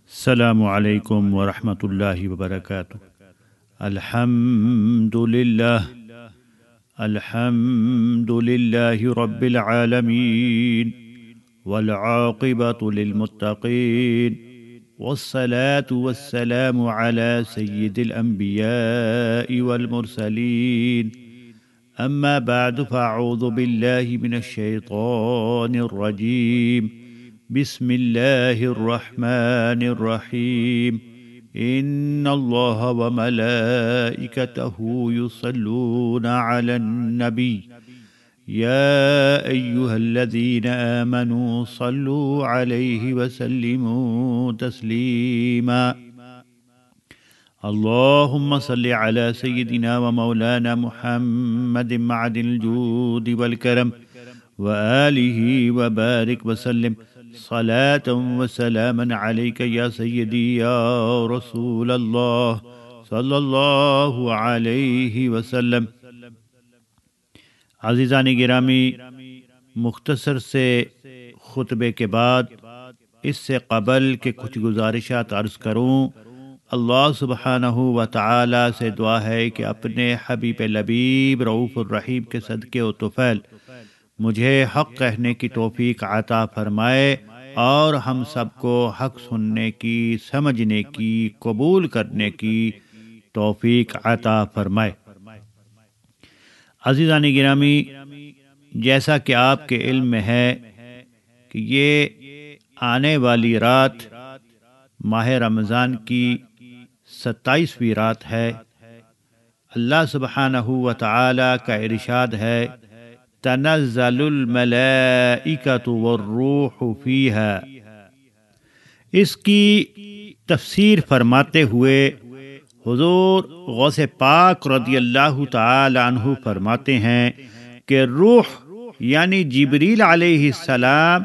السلام علیکم ورحمۃ اللہ وبرکاتہ۔ الحمد للہ رب العالمین والعاقبۃ للمتقین والصلاة والسلام علی سید الانبیاء والمرسلین اما بعد فاعوذ باللہ من الشیطان الرجیم بسم اللہ الرحمن الرحیم ان اللہ وملائکتہ یصلون علی النبی یا ایہا الذین آمنوا صلوا علیہ وسلموا تسلیما اللہم صل علی سیدنا ومولانا محمد معدن الجود والکرم وآلہ وبارک وسلم صلاة وسلاما علیک یا سیدی یا رسول اللہ صلی اللہ علیہ وسلم۔ عزیزان گرامی، مختصر سے خطبے کے بعد اس سے قبل کہ کچھ گزارشات عرض کروں، اللہ سبحانہ و تعالی سے دعا ہے کہ اپنے حبیب لبیب رؤوف الرحیم کے صدقے و طفیل مجھے حق کہنے کی توفیق عطا فرمائے اور ہم سب کو حق سننے کی، سمجھنے کی، قبول کرنے کی توفیق عطا فرمائے۔ عزیزان گرامی، جیسا کہ آپ کے علم میں ہے کہ یہ آنے والی رات ماہ رمضان کی 27ویں رات ہے۔ اللہ سبحانہ و تعالی کا ارشاد ہے تنزل الملائکۃ والروح فیہا۔ اس کی تفسیر فرماتے ہوئے حضور غوث پاک رضی اللہ تعالی عنہ فرماتے ہیں کہ روح یعنی جبریل علیہ السلام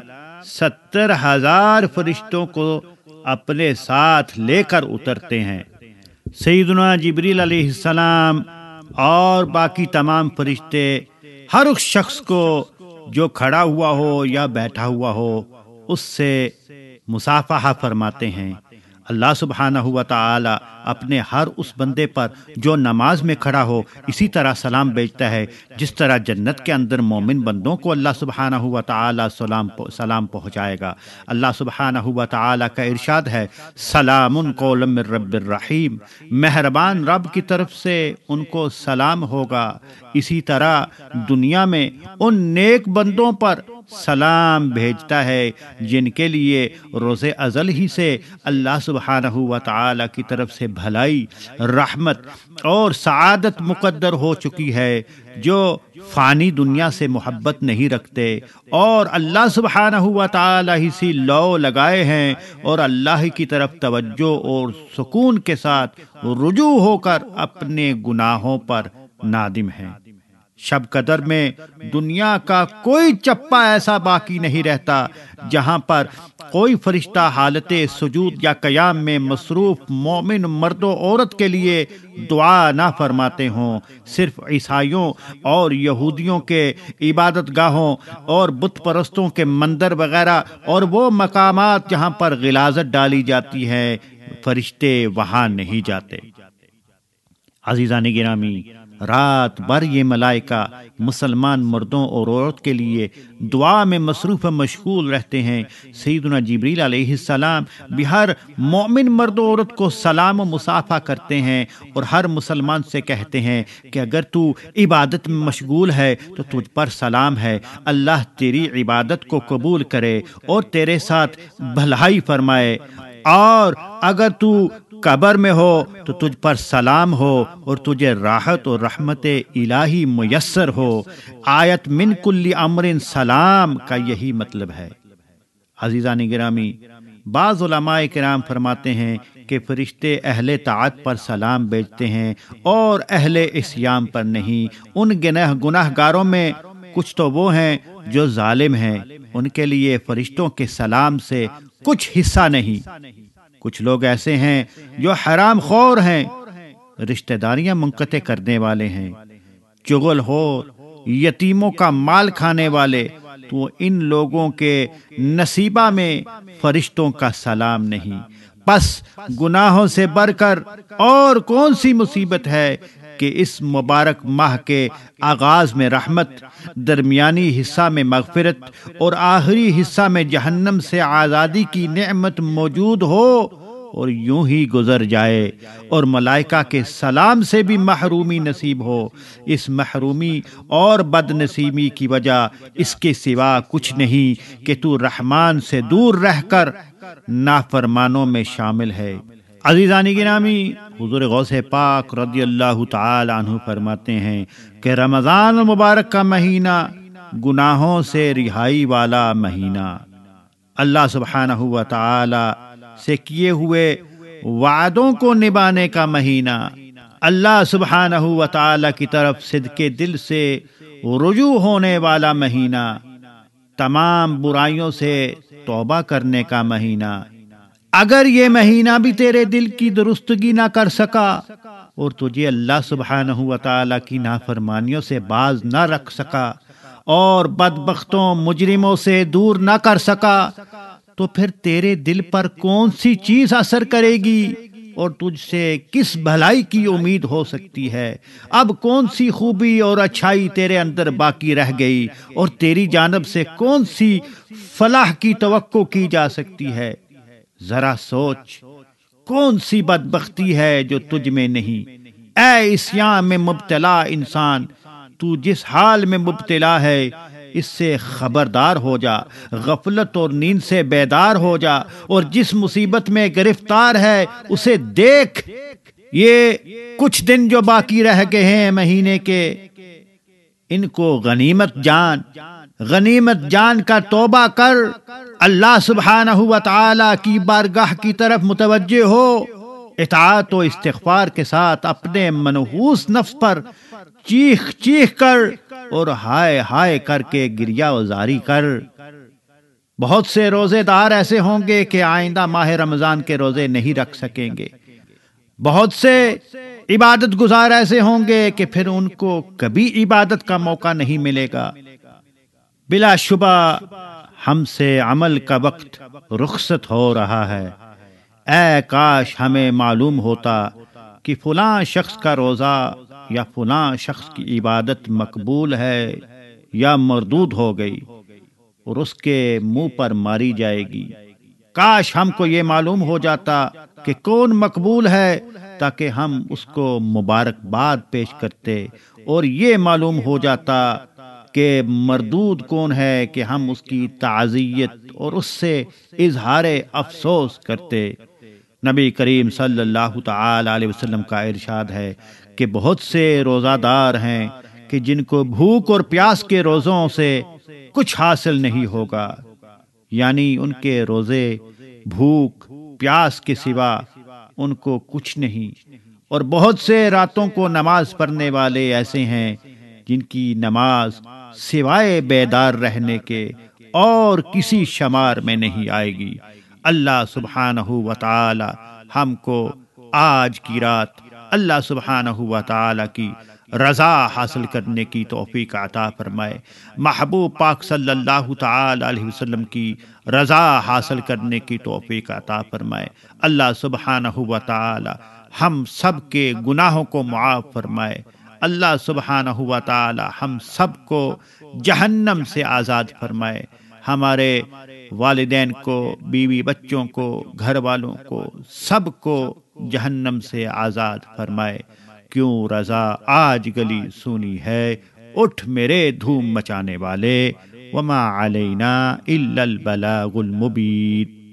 70,000 فرشتوں کو اپنے ساتھ لے کر اترتے ہیں۔ سیدنا جبریل علیہ السلام اور باقی تمام فرشتے ہر اس شخص کو جو کھڑا ہوا ہو یا بیٹھا ہوا ہو اس سے مصافحہ فرماتے ہیں۔ اللہ سبحانہ و تعالی اپنے ہر اس بندے پر جو نماز میں کھڑا ہو اسی طرح سلام بھیجتا ہے، جس طرح جنت کے اندر مومن بندوں کو اللہ سبحانہ و تعالی سلام پہنچائے گا۔ اللہ سبحانہ و تعالی کا ارشاد ہے سلام قولا من رب الرحیم، مہربان رب کی طرف سے ان کو سلام ہوگا۔ اسی طرح دنیا میں ان نیک بندوں پر سلام بھیجتا ہے جن کے لیے روز ازل ہی سے اللہ سبحانہ و تعالی کی طرف سے بھلائی، رحمت اور سعادت مقدر ہو چکی ہے، جو فانی دنیا سے محبت نہیں رکھتے اور اللہ سبحانہ و تعالی ہی سے لو لگائے ہیں اور اللہ کی طرف توجہ اور سکون کے ساتھ رجوع ہو کر اپنے گناہوں پر نادم ہیں۔ شب قدر میں دنیا کا کوئی چپا ایسا باقی نہیں رہتا جہاں پر کوئی فرشتہ حالت سجود یا قیام میں مصروف مومن مرد و عورت کے لیے دعا نہ فرماتے ہوں۔ صرف عیسائیوں اور یہودیوں کے عبادت گاہوں اور بت پرستوں کے مندر وغیرہ اور وہ مقامات جہاں پر غلاظت ڈالی جاتی ہے فرشتے وہاں نہیں جاتے۔ عزیزان گرامی، رات بھر یہ ملائکہ مسلمان مردوں اور عورت کے لیے دعا میں مصروف و مشغول رہتے ہیں۔ سیدنا جبریل علیہ السلام بھی ہر مومن مرد و عورت کو سلام و مصافحہ کرتے ہیں اور ہر مسلمان سے کہتے ہیں کہ اگر تو عبادت میں مشغول ہے تو تجھ پر سلام ہے، اللہ تیری عبادت کو قبول کرے اور تیرے ساتھ بھلائی فرمائے، اور اگر تو قبر میں ہو تو تجھ پر سلام ہو اور تجھے راحت اور رحمت الہی میسر ہو۔ آیت من کل امر سلام کا یہی مطلب ہے۔ عزیزان گرامی، بعض علماء کرام فرماتے ہیں کہ فرشتے اہل طاعت پر سلام بھیجتے ہیں اور اہل عصیان پر نہیں۔ ان گناہ گاروں میں کچھ تو وہ ہیں جو ظالم ہیں، ان کے لیے فرشتوں کے سلام سے کچھ حصہ نہیں۔ کچھ لوگ ایسے ہیں جو حرام خور ہیں، رشتہ داریاں منقطع کرنے والے ہیں، چغل خور، یتیموں کا مال کھانے والے، تو ان لوگوں کے نصیبہ میں فرشتوں کا سلام نہیں۔ پس گناہوں سے بڑھ کر اور کون سی مصیبت ہے کہ اس مبارک ماہ کے آغاز میں رحمت، درمیانی حصہ میں مغفرت اور آخری حصہ میں جہنم سے آزادی کی نعمت موجود ہو اور یوں ہی گزر جائے اور ملائکہ کے سلام سے بھی محرومی نصیب ہو۔ اس محرومی اور بد نصیبی کی وجہ اس کے سوا کچھ نہیں کہ تو رحمان سے دور رہ کر نافرمانوں میں شامل ہے۔ عزیزان گرامی، حضور غوث پاک رضی اللہ تعالی عنہ فرماتے ہیں کہ رمضان المبارک کا مہینہ گناہوں سے رہائی والا مہینہ، اللہ سبحانہ و تعالی سے کیے ہوئے وعدوں کو نبھانے کا مہینہ، اللہ سبحانہ و تعالی کی طرف صدقے دل سے رجوع ہونے والا مہینہ، تمام برائیوں سے توبہ کرنے کا مہینہ۔ اگر یہ مہینہ بھی تیرے دل کی درستگی نہ کر سکا اور تجھے اللہ سبحانہ و تعالی کی نافرمانیوں سے باز نہ رکھ سکا اور بدبختوں مجرموں سے دور نہ کر سکا، تو پھر تیرے دل پر کون سی چیز اثر کرے گی اور تجھ سے کس بھلائی کی امید ہو سکتی ہے؟ اب کون سی خوبی اور اچھائی تیرے اندر باقی رہ گئی اور تیری جانب سے کون سی فلاح کی توقع کی جا سکتی ہے؟ ذرا سوچ، کون سی بدبختی ہے جو تجھ میں نہیں؟ اے عصیان میں مبتلا انسان، تو جس حال میں مبتلا ہے اس سے خبردار ہو جا، غفلت اور نیند سے بیدار ہو جا، اور جس مصیبت میں گرفتار ہے اسے دیکھ۔ یہ کچھ دن جو باقی رہ گئے ہیں مہینے کے، ان کو غنیمت جان کر توبہ کر، اللہ سبحانہ و تعالی کی بارگاہ کی طرف متوجہ ہو، اطاعت و استغفار کے ساتھ اپنے منحوس نفس پر چیخ کر اور ہائے ہائے کر کے گریہ وزاری کر۔ بہت سے روزے دار ایسے ہوں گے کہ آئندہ ماہ رمضان کے روزے نہیں رکھ سکیں گے، بہت سے عبادت گزار ایسے ہوں گے کہ پھر ان کو کبھی عبادت کا موقع نہیں ملے گا۔ بلا شبہ ہم سے عمل کا وقت رخصت ہو رہا ہے۔ اے کاش ہمیں معلوم ہوتا کہ فلاں شخص کا روزہ یا فلاں شخص کی عبادت مقبول ہے یا مردود ہو گئی اور اس کے منہ پر ماری جائے گی۔ کاش ہم کو یہ معلوم ہو جاتا کہ کون مقبول ہے تاکہ ہم اس کو مبارکباد پیش کرتے، اور یہ معلوم ہو جاتا کہ مردود کون ہے کہ ہم اس کی تعزیت اور اس سے اظہار افسوس کرتے۔ نبی کریم صلی اللہ تعالی علیہ وسلم کا ارشاد ہے کہ بہت سے روزہ دار ہیں کہ جن کو بھوک اور پیاس کے روزوں سے کچھ حاصل نہیں ہوگا، یعنی ان کے روزے بھوک پیاس کے سوا ان کو کچھ نہیں۔ اور بہت سے راتوں کو نماز پڑھنے والے ایسے ہیں جن کی نماز سوائے بیدار رہنے کے اور کسی شمار میں نہیں آئے گی۔ اللہ سبحانہ و تعالی ہم کو آج کی رات اللہ سبحانہ و تعالی کی رضا حاصل کرنے کی توفیق عطا فرمائے، محبوب پاک صلی اللہ تعالی علیہ وسلم کی رضا حاصل کرنے کی توفیق عطا فرمائے۔ اللہ سبحانہ و تعالی ہم سب کے گناہوں کو معاف فرمائے۔ اللہ سبحانہ و تعالی ہم سب کو جہنم سے آزاد فرمائے، ہمارے والدین کو، بیوی بچوں کو، گھر والوں کو، سب کو جہنم سے آزاد فرمائے۔ کیوں رضا آج گلی سونی ہے، اٹھ میرے دھوم مچانے والے، وما علینا الا البلاغ المبین۔